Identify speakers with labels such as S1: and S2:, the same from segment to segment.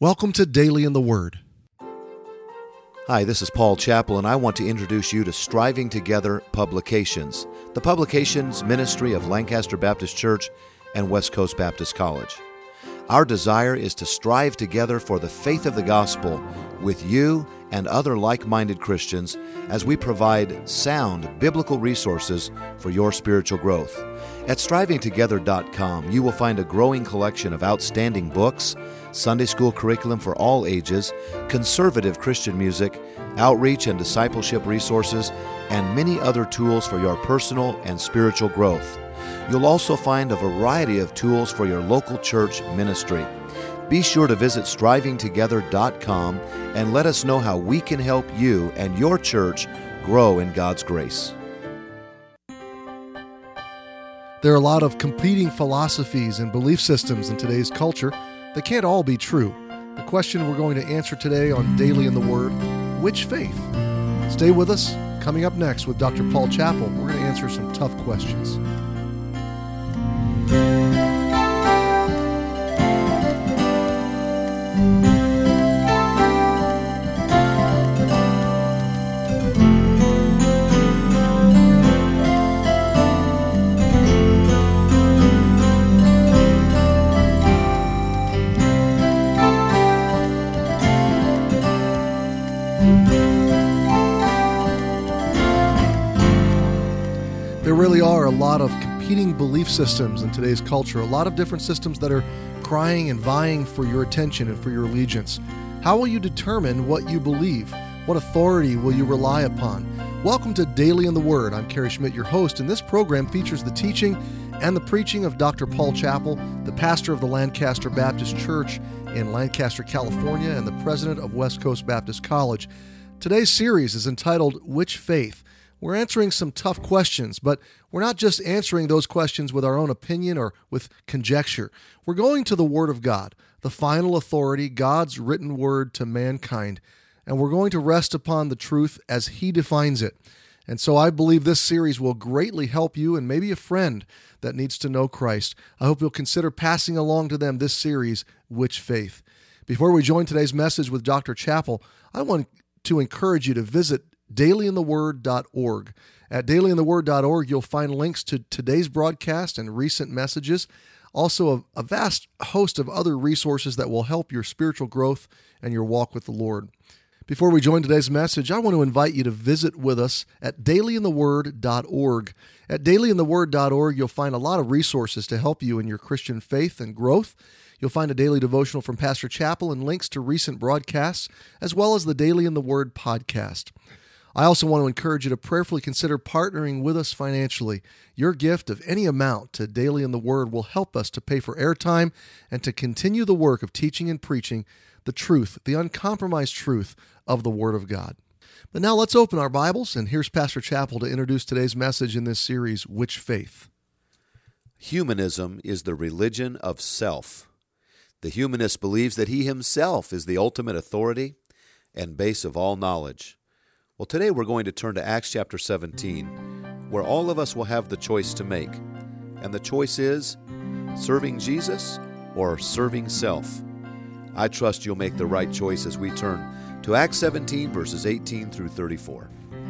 S1: Welcome to Daily in the Word.
S2: Hi, this is Paul Chappell, and I want to introduce you to Striving Together Publications, the publications ministry of Lancaster Baptist Church and West Coast Baptist College. Our desire is to strive together for the faith of the gospel with you and other like-minded Christians as we provide sound biblical resources for your spiritual growth. At strivingtogether.com, you will find a growing collection of outstanding books, Sunday school curriculum for all ages, conservative Christian music, outreach and discipleship resources, and many other tools for your personal and spiritual growth. You'll also find a variety of tools for your local church ministry. Be sure to visit strivingtogether.com and let us know how we can help you and your church grow in God's grace.
S1: There are a lot of competing philosophies and belief systems in today's culture. They can't all be true. The question we're going to answer today on Daily in the Word, which faith? Stay with us. Coming up next with Dr. Paul Chappell, we're going to answer some tough questions. There really are a lot of competing belief systems in today's culture, a lot of different systems that are crying and vying for your attention and for your allegiance. How will you determine what you believe? What authority will you rely upon? Welcome to Daily in the Word. I'm Kerry Schmidt, your host, and this program features the teaching and the preaching of Dr. Paul Chappell, the pastor of the Lancaster Baptist Church in Lancaster, California, and the president of West Coast Baptist College. Today's series is entitled, Which Faith? We're answering some tough questions, but we're not just answering those questions with our own opinion or with conjecture. We're going to the Word of God, the final authority, God's written word to mankind, and we're going to rest upon the truth as He defines it. And so I believe this series will greatly help you and maybe a friend that needs to know Christ. I hope you'll consider passing along to them this series, Which Faith? Before we join today's message with Dr. Chappell, I want to encourage you to visit dailyintheword.org. At dailyintheword.org, you'll find links to today's broadcast and recent messages, also a vast host of other resources that will help your spiritual growth and your walk with the Lord. Before we join today's message, I want to invite you to visit with us at dailyintheword.org. At dailyintheword.org, you'll find a lot of resources to help you in your Christian faith and growth. You'll find a daily devotional from Pastor Chappell and links to recent broadcasts, as well as the Daily in the Word podcast. I also want to encourage you to prayerfully consider partnering with us financially. Your gift of any amount to Daily in the Word will help us to pay for airtime and to continue the work of teaching and preaching the truth, the uncompromised truth of the Word of God. But now let's open our Bibles, and here's Pastor Chappell to introduce today's message in this series, Which Faith?
S2: Humanism is the religion of self. The humanist believes that he himself is the ultimate authority and base of all knowledge. Well, today we're going to turn to Acts chapter 17, where all of us will have the choice to make. And the choice is serving Jesus or serving self. I trust you'll make the right choice as we turn to Acts 17, verses 18 through 34.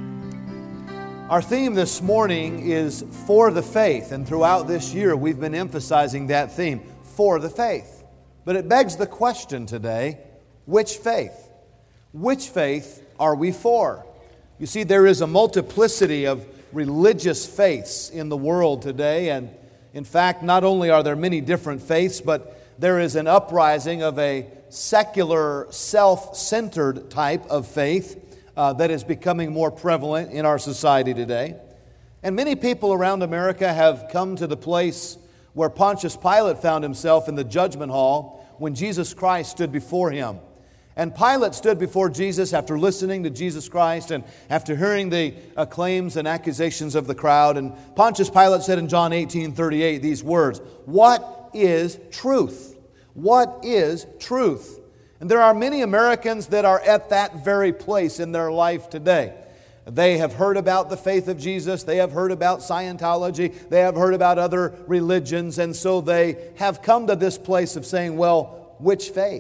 S3: Our theme this morning is For the Faith, and throughout this year we've been emphasizing that theme, For the Faith. But it begs the question today, which faith? Which faith are we for? You see, there is a multiplicity of religious faiths in the world today, and in fact, not only are there many different faiths, but there is an uprising of a secular, self-centered type of faith that is becoming more prevalent in our society today. And many people around America have come to the place where Pontius Pilate found himself in the judgment hall when Jesus Christ stood before him. And Pilate stood before Jesus after listening to Jesus Christ and after hearing the claims and accusations of the crowd. And Pontius Pilate said in John 18:38 these words, "What is truth? What is truth?" And there are many Americans that are at that very place in their life today. They have heard about the faith of Jesus. They have heard about Scientology. They have heard about other religions. And so they have come to this place of saying, well, which faith?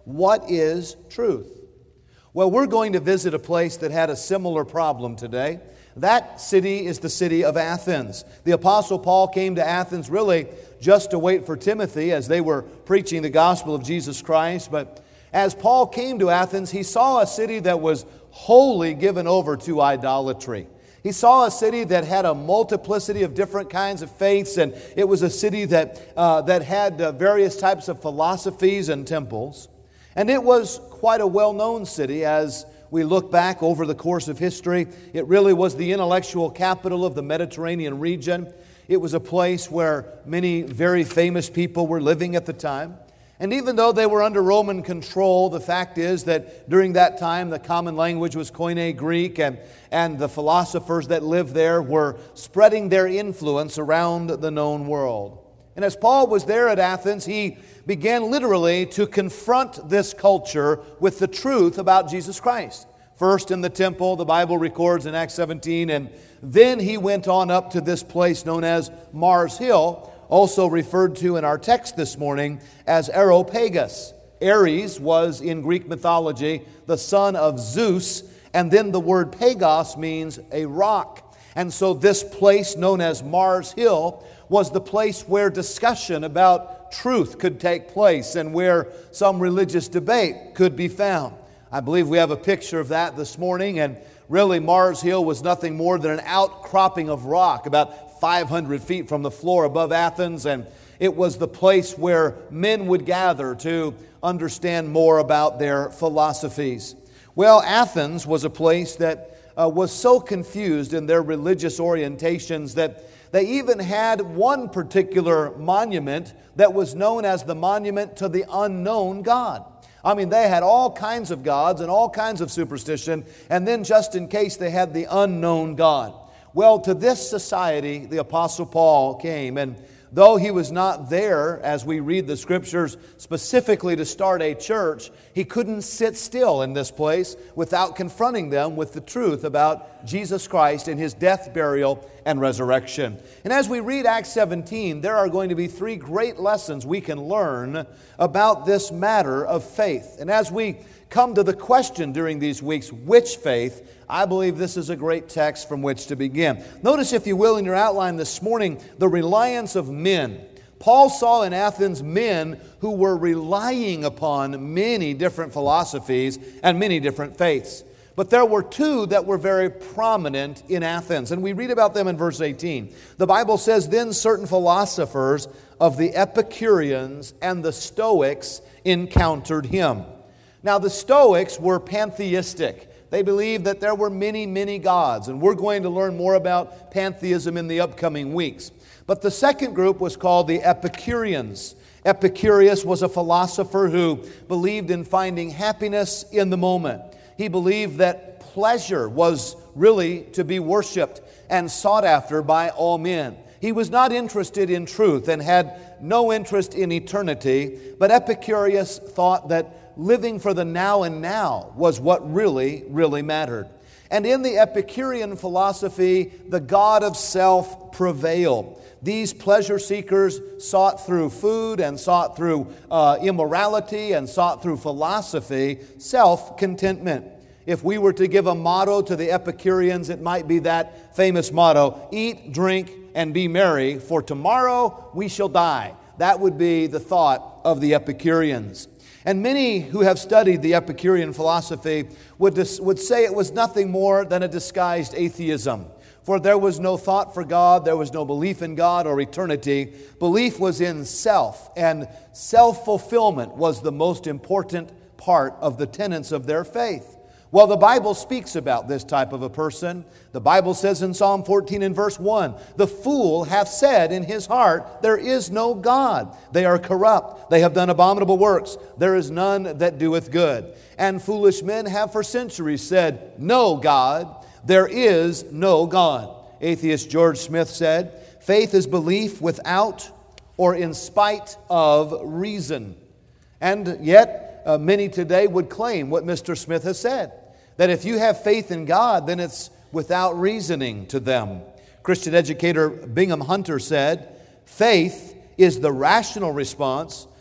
S3: What is truth? Well, we're going to visit a place that had a similar problem today. That city is the city of Athens. The Apostle Paul came to Athens really just to wait for Timothy as they were preaching the gospel of Jesus Christ. But as Paul came to Athens, he saw a city that was wholly given over to idolatry. He saw a city that had a multiplicity of different kinds of faiths, and it was a city that had various types of philosophies and temples. And it was quite a well-known city as we look back over the course of history. It really was the intellectual capital of the Mediterranean region. It was a place where many very famous people were living at the time. And even though they were under Roman control, the fact is that during that time the common language was Koine Greek, and the philosophers that lived there were spreading their influence around the known world. And as Paul was there at Athens, he began literally to confront this culture with the truth about Jesus Christ. First in the temple, the Bible records in Acts 17, and then he went on up to this place known as Mars Hill, also referred to in our text this morning as Areopagus. Ares was in Greek mythology the son of Zeus, and then the word Pagos means a rock. And so this place known as Mars Hill was the place where discussion about truth could take place and where some religious debate could be found. I believe we have a picture of that this morning, and really Mars Hill was nothing more than an outcropping of rock about 500 feet from the floor above Athens, and it was the place where men would gather to understand more about their philosophies. Well, Athens was a place that was so confused in their religious orientations that they even had one particular monument that was known as the Monument to the Unknown God. I mean, they had all kinds of gods and all kinds of superstition, and then just in case they had the unknown God. Well, to this society, the Apostle Paul came, and though he was not there, as we read the Scriptures, specifically to start a church, he couldn't sit still in this place without confronting them with the truth about Jesus Christ and His death, burial, and resurrection. And as we read Acts 17, there are going to be three great lessons we can learn about this matter of faith. And as we come to the question during these weeks, which faith, I believe this is a great text from which to begin. Notice, if you will, in your outline this morning, the reliance of men. Paul saw in Athens men who were relying upon many different philosophies and many different faiths. But there were two that were very prominent in Athens, and we read about them in verse 18. The Bible says, "Then certain philosophers of the Epicureans and the Stoics encountered him." Now, the Stoics were pantheistic. They believed that there were many, many gods, and we're going to learn more about pantheism in the upcoming weeks. But the second group was called the Epicureans. Epicurus was a philosopher who believed in finding happiness in the moment. He believed that pleasure was really to be worshipped and sought after by all men. He was not interested in truth and had no interest in eternity, but Epicurus thought that living for the now and now was what really, really mattered. And in the Epicurean philosophy, the god of self prevailed. These pleasure seekers sought through food and sought through immorality and sought through philosophy self-contentment. If we were to give a motto to the Epicureans, it might be that famous motto, "Eat, drink, and be merry, for tomorrow we shall die." That would be the thought of the Epicureans. And many who have studied the Epicurean philosophy would say it was nothing more than a disguised atheism. For there was no thought for God, there was no belief in God or eternity. Belief was in self, and self-fulfillment was the most important part of the tenets of their faith. Well, the Bible speaks about this type of a person. The Bible says in Psalm 14 and verse 1, "The fool hath said in his heart, there is no God. They are corrupt. They have done abominable works. There is none that doeth good. And foolish men have for centuries said, No God. There is no God." Atheist George Smith said, "Faith is belief without or in spite of reason." And yet, many today would claim what Mr. Smith has said, that if you have faith in God, then it's without reasoning to them. Christian educator Bingham Hunter said, "Faith is the rational response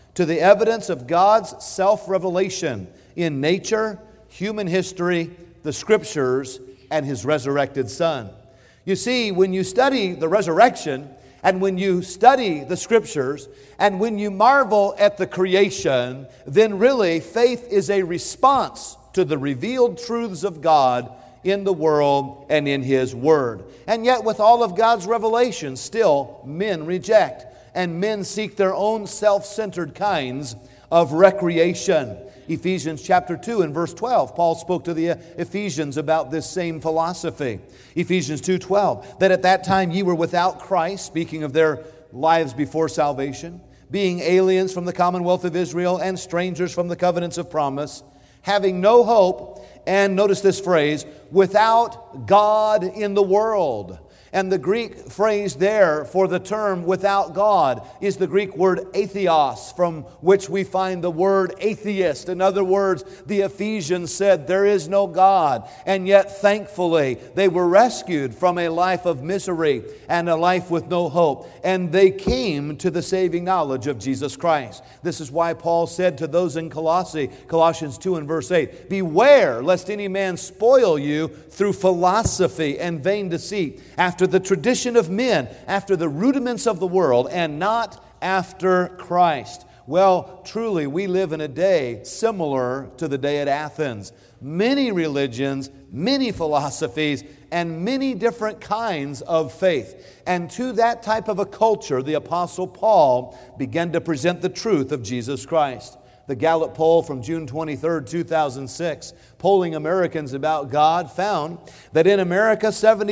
S3: to the evidence of God's self-revelation in nature, human history, the Scriptures, and His resurrected Son. You see, when you study the resurrection, and when you study the Scriptures, and when you marvel at the creation, then really faith is a response to the revealed truths of God in the world and in His Word. And yet with all of God's revelation, still men reject, and men seek their own self-centered kinds of recreation. Ephesians chapter 2 and verse 12, Paul spoke to the Ephesians about this same philosophy. Ephesians 2:12, that at that time ye were without Christ, speaking of their lives before salvation, being aliens from the commonwealth of Israel and strangers from the covenants of promise, having no hope, and notice this phrase, without God in the world. And the Greek phrase there for the term without God is the Greek word atheos, from which we find the word atheist. In other words, the Ephesians said there is no God. And yet, thankfully, they were rescued from a life of misery and a life with no hope. And they came to the saving knowledge of Jesus Christ. This is why Paul said to those in Colossae, Colossians 2 and verse 8, beware lest any man spoil you through philosophy and vain deceit, after the tradition of men, after the rudiments of the world, and not after Christ. Well, truly, we live in a day similar to the day at Athens. Many religions, many philosophies, and many different kinds of faith. And to that type of a culture, the Apostle Paul began to present the truth of Jesus Christ. The Gallup poll from June 23, 2006, polling Americans about God, found that in America,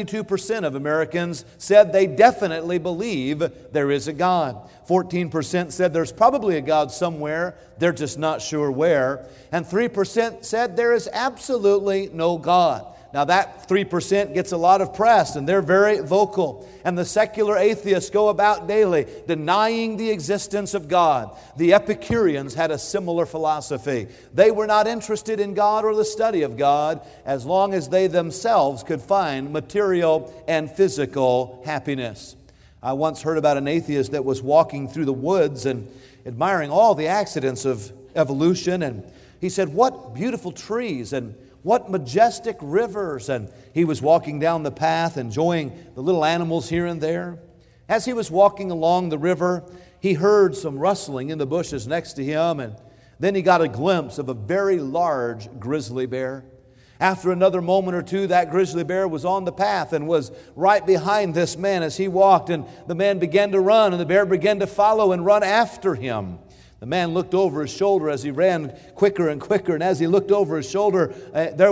S3: 72% of Americans said they definitely believe there is a God. 14% said there's probably a God somewhere, they're just not sure where. And 3% said there is absolutely no God. Now that 3% gets a lot of press, and they're very vocal. And the secular atheists go about daily denying the existence of God. The Epicureans had a similar philosophy. They were not interested in God or the study of God as long as they themselves could find material and physical happiness. I once heard about an atheist that was walking through the woods and admiring all the accidents of evolution. And he said, what beautiful trees and what majestic rivers. And he was walking down the path, enjoying the little animals here and there. As he was walking along the river, he heard some rustling in the bushes next to him, and then he got a glimpse of a very large grizzly bear. After another moment or two, that grizzly bear was on the path and was right behind this man as he walked, and the man began to run, and the bear began to follow and run after him. The man looked over his shoulder as he ran quicker and quicker, and as he looked over his shoulder, there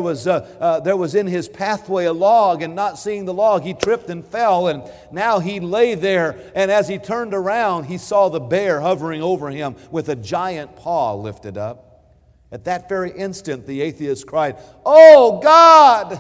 S3: was in his pathway a log, and not seeing the log, he tripped and fell, and now he lay there, and as he turned around, he saw the bear hovering over him with a giant paw lifted up. At that very instant, the atheist cried, "Oh, God!"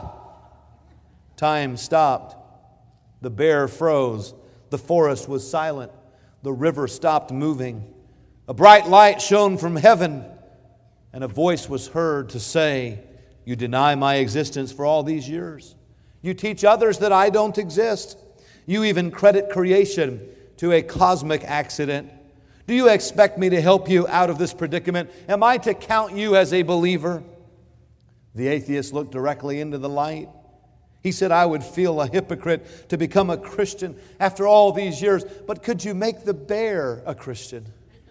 S3: Time stopped. The bear froze. The forest was silent. The river stopped moving. A bright light shone from heaven, and a voice was heard to say, "You deny my existence for all these years. You teach others that I don't exist. You even credit creation to a cosmic accident. Do you expect me to help you out of this predicament? Am I to count you as a believer?" The atheist looked directly into the light. He said, "I would feel a hypocrite to become a Christian after all these years, but could you make the bear a Christian?"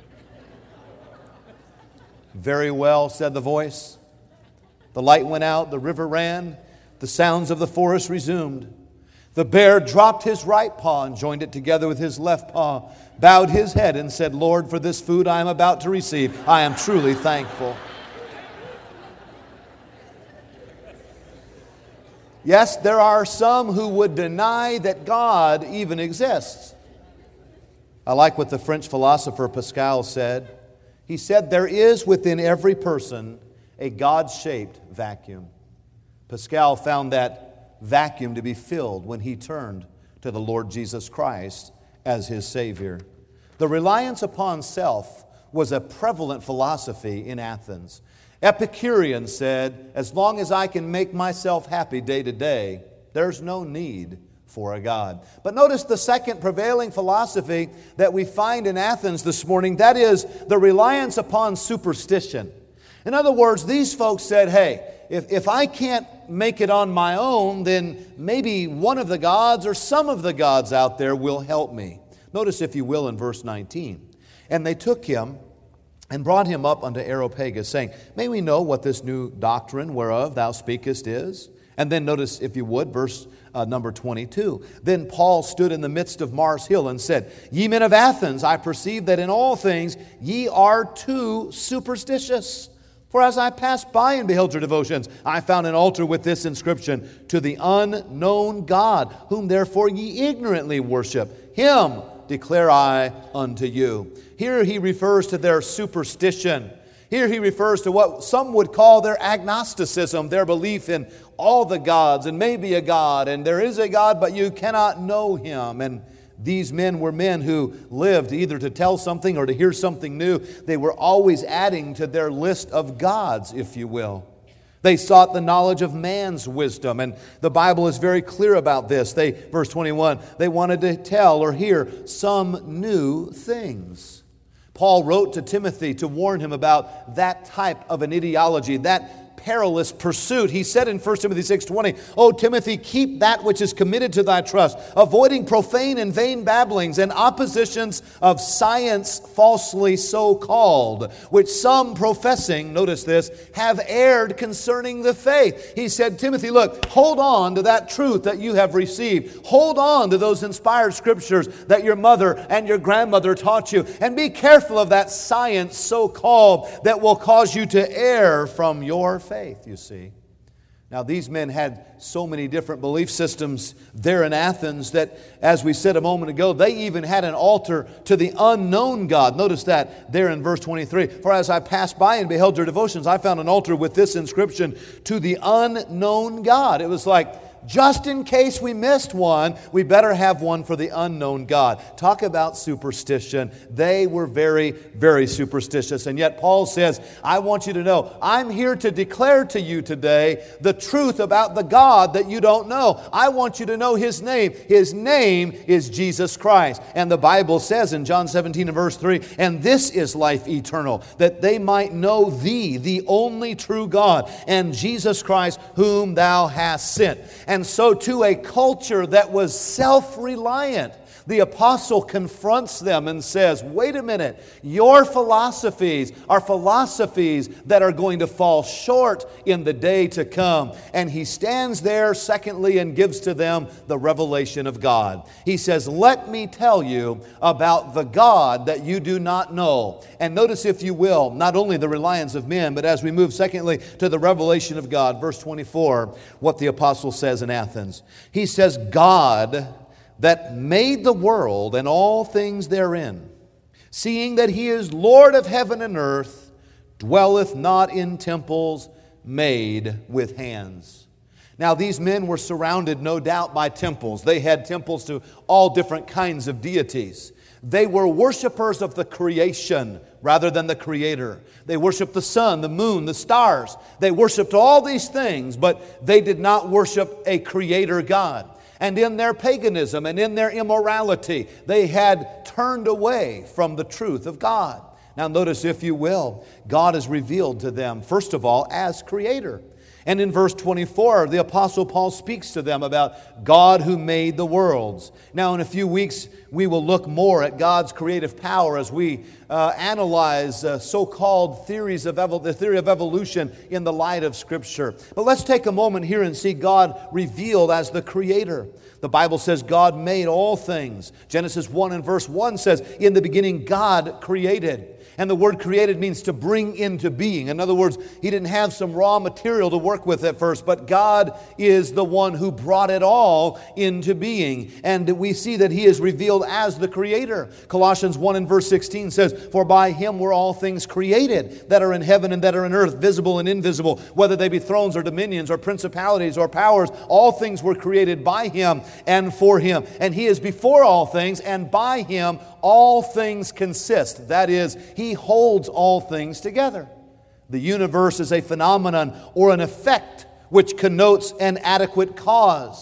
S3: "Very well," said the voice. The light went out, the river ran, the sounds of the forest resumed. The bear dropped his right paw and joined it together with his left paw, bowed his head and said, "Lord, for this food I am about to receive, I am truly thankful." Yes, there are some who would deny that God even exists. I like what the French philosopher Pascal said. He said, there is within every person a God-shaped vacuum. Pascal found that vacuum to be filled when he turned to the Lord Jesus Christ as his Savior. The reliance upon self was a prevalent philosophy in Athens. Epicureans said, as long as I can make myself happy day to day, there's no need for a God. But notice the second prevailing philosophy that we find in Athens this morning, that is the reliance upon superstition. In other words, these folks said, hey, if I can't make it on my own, then maybe one of the gods or some of the gods out there will help me. Notice, if you will, in verse 19. And they took him and brought him up unto Areopagus, saying, may we know what this new doctrine whereof thou speakest is? And then notice, if you would, verse number 22. Then Paul stood in the midst of Mars Hill and said, ye men of Athens, I perceive that in all things ye are too superstitious. For as I passed by and beheld your devotions, I found an altar with this inscription, to the unknown God, whom therefore ye ignorantly worship. Him declare I unto you. Here he refers to their superstition. Here he refers to what some would call their agnosticism, their belief in all the gods, and maybe a God, and there is a God, but you cannot know Him. And these men were men who lived either to tell something or to hear something new. They were always adding to their list of gods, if you will. They sought the knowledge of man's wisdom, and the Bible is very clear about this. Verse 21, they wanted to tell or hear some new things. Paul wrote to Timothy to warn him about that type of an ideology, that perilous pursuit. He said in 1 Timothy 6:20, O Timothy, keep that which is committed to thy trust, avoiding profane and vain babblings and oppositions of science falsely so called, which some professing, notice this, have erred concerning the faith. He said, Timothy, look, hold on to that truth that you have received. Hold on to those inspired scriptures that your mother and your grandmother taught you, and be careful of that science so called that will cause you to err from your faith, you see. Now, these men had so many different belief systems there in Athens that, as we said a moment ago, they even had an altar to the unknown God. Notice that there in verse 23. For as I passed by and beheld your devotions, I found an altar with this inscription, to the unknown God. It was like, just in case we missed one, we better have one for the unknown God. Talk about superstition. They were very, very superstitious. And yet Paul says, I want you to know, I'm here to declare to you today the truth about the God that you don't know. I want you to know His name. His name is Jesus Christ. And the Bible says in John 17 and verse 3, and this is life eternal, that they might know Thee, the only true God, and Jesus Christ, whom Thou hast sent. And so to a culture that was self-reliant, the apostle confronts them and says, wait a minute, your philosophies are philosophies that are going to fall short in the day to come. And he stands there, secondly, and gives to them the revelation of God. He says, let me tell you about the God that you do not know. And notice, if you will, not only the reliance of men, but as we move, secondly, to the revelation of God. Verse 24, what the apostle says in Athens. He says, God that made the world and all things therein, seeing that He is Lord of heaven and earth, dwelleth not in temples made with hands. Now, these men were surrounded, no doubt, by temples. They had temples to all different kinds of deities. They were worshipers of the creation rather than the Creator. They worshiped the sun, the moon, the stars. They worshiped all these things, but they did not worship a Creator God. And in their paganism and in their immorality, they had turned away from the truth of God. Now notice, if you will, God is revealed to them, first of all, as Creator. And in verse 24, the Apostle Paul speaks to them about God who made the worlds. Now, in a few weeks, we will look more at God's creative power as we analyze so-called the theory of evolution in the light of Scripture. But let's take a moment here and see God revealed as the Creator. The Bible says God made all things. Genesis 1 and verse 1 says, in the beginning God created. And the word created means to bring into being. In other words, He didn't have some raw material to work with at first, but God is the one who brought it all into being. And we see that He is revealed as the Creator. Colossians 1 and verse 16 says, for by Him were all things created that are in heaven and that are in earth, visible and invisible, whether they be thrones or dominions or principalities or powers. All things were created by Him and for Him. And He is before all things, and by Him all things consist. That is, He holds all things together. The universe is a phenomenon or an effect which connotes an adequate cause.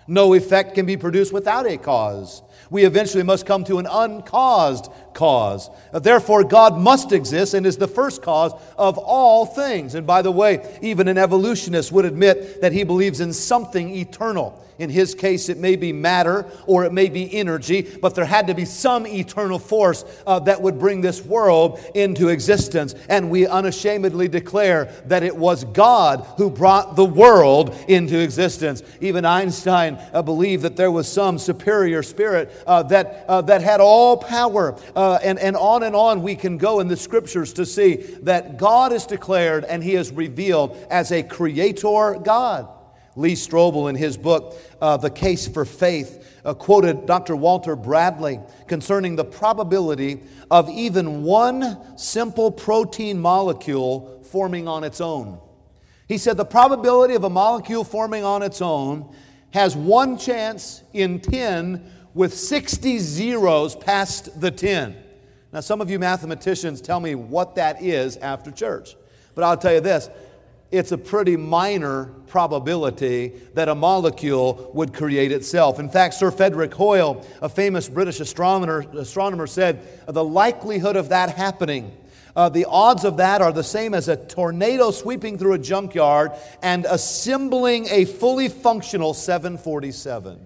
S3: No effect can be produced without a cause. We eventually must come to an uncaused cause. Therefore, God must exist and is the first cause of all things. And by the way, even an evolutionist would admit that he believes in something eternal. In his case, it may be matter or it may be energy, but there had to be some eternal force that would bring this world into existence. And we unashamedly declare that it was God who brought the world into existence. Even Einstein believed that there was some superior spirit that had all power. And on we can go in the Scriptures to see that God is declared and He is revealed as a creator God. Lee Strobel, in his book, The Case for Faith, quoted Dr. Walter Bradley concerning the probability of even one simple protein molecule forming on its own. He said the probability of a molecule forming on its own has one chance in 10 with 60 zeros past the 10. Now, some of you mathematicians tell me what that is after church. But I'll tell you this. It's a pretty minor probability that a molecule would create itself. In fact, Sir Frederick Hoyle, a famous British astronomer said, the likelihood of that happening, the odds of that are the same as a tornado sweeping through a junkyard and assembling a fully functional 747.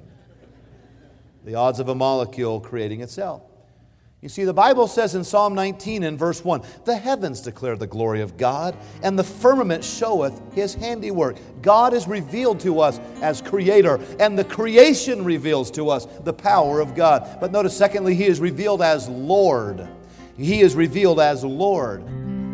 S3: The odds of a molecule creating itself. You see, the Bible says in Psalm 19 in verse 1, the heavens declare the glory of God, and the firmament showeth His handiwork. God is revealed to us as Creator, and the creation reveals to us the power of God. But notice, secondly, He is revealed as Lord. He is revealed as Lord.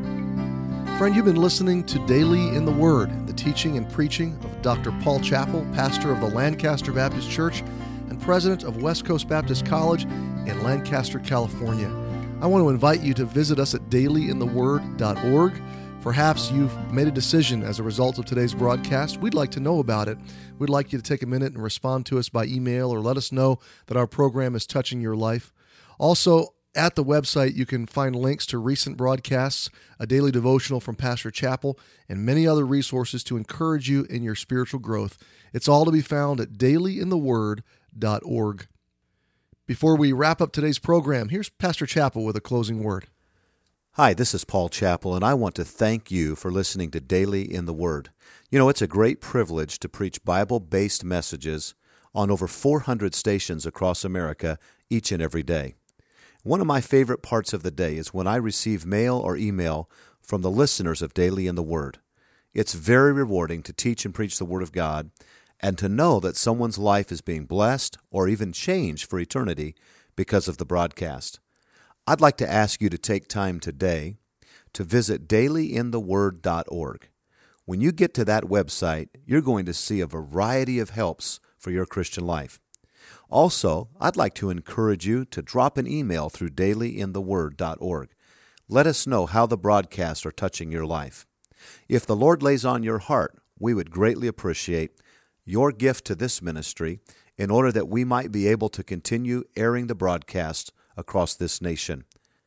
S1: Friend, you've been listening to Daily in the Word, the teaching and preaching of Dr. Paul Chappell, pastor of the Lancaster Baptist Church and president of West Coast Baptist College in Lancaster, California. I want to invite you to visit us at dailyintheword.org. Perhaps you've made a decision as a result of today's broadcast. We'd like to know about it. We'd like you to take a minute and respond to us by email or let us know that our program is touching your life. Also, at the website, you can find links to recent broadcasts, a daily devotional from Pastor Chappell, and many other resources to encourage you in your spiritual growth. It's all to be found at dailyintheword.org. Before we wrap up today's program, here's Pastor Chappell with a closing word.
S2: Hi, this is Paul Chappell, and I want to thank you for listening to Daily in the Word. You know, it's a great privilege to preach Bible-based messages on over 400 stations across America each and every day. One of my favorite parts of the day is when I receive mail or email from the listeners of Daily in the Word. It's very rewarding to teach and preach the Word of God and to know that someone's life is being blessed or even changed for eternity because of the broadcast. I'd like to ask you to take time today to visit dailyintheword.org. When you get to that website, you're going to see a variety of helps for your Christian life. Also, I'd like to encourage you to drop an email through dailyintheword.org. Let us know how the broadcasts are touching your life. If the Lord lays on your heart, we would greatly appreciate your gift to this ministry in order that we might be able to continue airing the broadcast across this nation.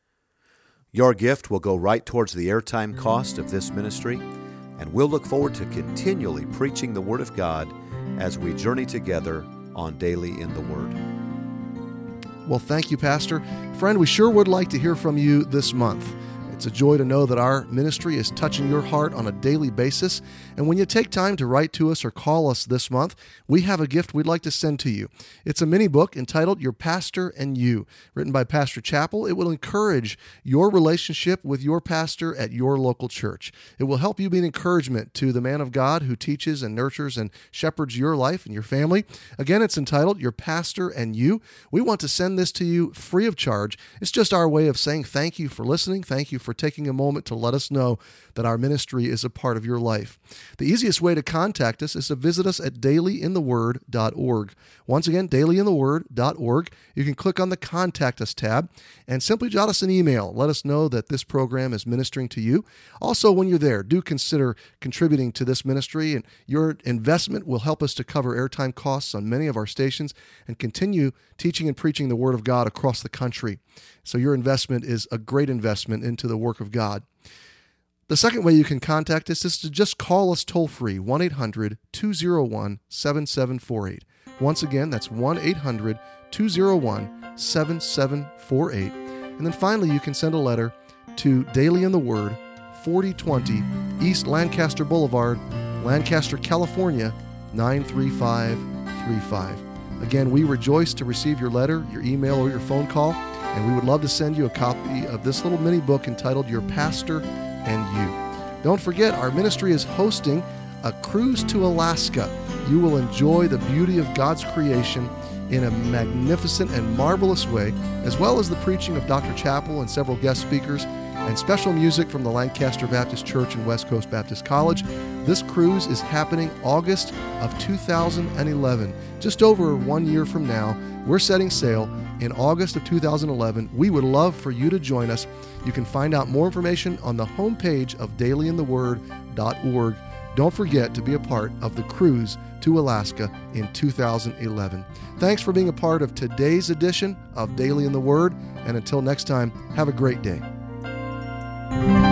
S2: Your gift will go right towards the airtime cost of this ministry, and we'll look forward to continually preaching the Word of God as we journey together on Daily in the Word.
S1: Well, thank you, Pastor. Friend, we sure would like to hear from you this month. It's a joy to know that our ministry is touching your heart on a daily basis. And when you take time to write to us or call us this month, we have a gift we'd like to send to you. It's a mini book entitled Your Pastor and You, written by Pastor Chappell. It will encourage your relationship with your pastor at your local church. It will help you be an encouragement to the man of God who teaches and nurtures and shepherds your life and your family. Again, it's entitled Your Pastor and You. We want to send this to you free of charge. It's just our way of saying thank you for listening. Thank you for taking a moment to let us know that our ministry is a part of your life. The easiest way to contact us is to visit us at dailyintheword.org. Once again, dailyintheword.org. You can click on the Contact Us tab and simply jot us an email. Let us know that this program is ministering to you. Also, when you're there, do consider contributing to this ministry, and your investment will help us to cover airtime costs on many of our stations and continue teaching and preaching the Word of God across the country. So your investment is a great investment into the work of God. The second way you can contact us is to just call us toll-free, 1-800-201-7748. Once again, that's 1-800-201-7748. And then finally, you can send a letter to Daily in the Word, 4020 East Lancaster Boulevard, Lancaster, California, 93535. Again, we rejoice to receive your letter, your email, or your phone call, and we would love to send you a copy of this little mini book entitled Your Pastor and You. Don't forget, our ministry is hosting a cruise to Alaska. You will enjoy the beauty of God's creation in a magnificent and marvelous way, as well as the preaching of Dr. Chappell and several guest speakers, and special music from the Lancaster Baptist Church and West Coast Baptist College. This cruise is happening August of 2011. Just over 1 year from now, we're setting sail in August of 2011. We would love for you to join us. You can find out more information on the homepage of dailyintheword.org. Don't forget to be a part of the cruise to Alaska in 2011. Thanks for being a part of today's edition of Daily in the Word, and until next time, have a great day.